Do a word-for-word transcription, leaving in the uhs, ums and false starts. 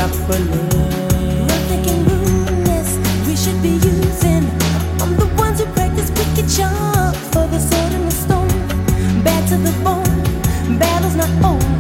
properly. We're thinking rudeness we should be using. I'm the ones who practice wicked charms for the sword and the stone. Bad to the bone, battle's not over.